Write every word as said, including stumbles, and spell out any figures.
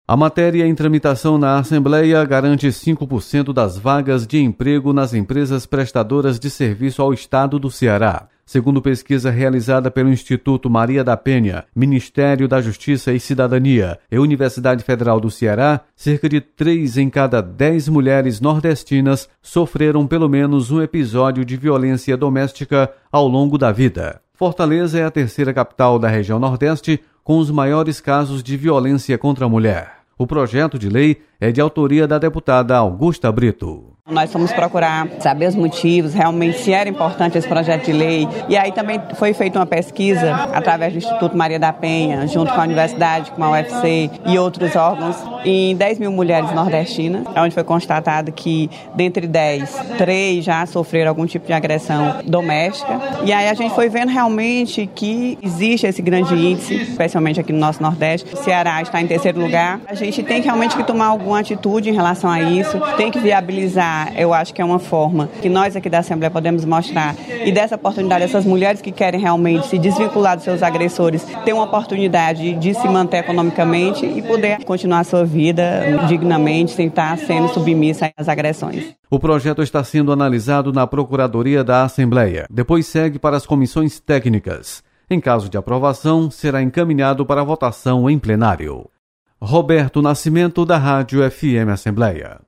A matéria em tramitação na Assembleia garante cinco por cento das vagas de emprego nas empresas prestadoras de serviço ao Estado do Ceará. Segundo pesquisa realizada pelo Instituto Maria da Penha, Ministério da Justiça e Cidadania e Universidade Federal do Ceará, cerca de três em cada dez mulheres nordestinas sofreram pelo menos um episódio de violência doméstica ao longo da vida. Fortaleza é a terceira capital da região Nordeste com os maiores casos de violência contra a mulher. O projeto de lei é de autoria da deputada Augusta Brito. Nós fomos procurar saber os motivos, realmente se era importante esse projeto de lei. E aí também foi feita uma pesquisa através do Instituto Maria da Penha, junto com a Universidade, com a U F C e outros órgãos, em dez mil mulheres nordestinas, onde foi constatado que, dentre dez, três já sofreram algum tipo de agressão doméstica. E aí a gente foi vendo realmente que existe esse grande índice, especialmente aqui no nosso Nordeste. O Ceará está em terceiro lugar. A gente tem que realmente que tomar alguma atitude em relação a isso, tem que viabilizar. Eu acho que é uma forma que nós aqui da Assembleia podemos mostrar e dessa oportunidade, essas mulheres que querem realmente se desvincular dos seus agressores, ter uma oportunidade de se manter economicamente e poder continuar a sua vida dignamente, sem estar sendo submissa às agressões. O projeto está sendo analisado na Procuradoria da Assembleia. Depois segue para as comissões técnicas. Em caso de aprovação, será encaminhado para votação em plenário. Roberto Nascimento, da Rádio F M Assembleia.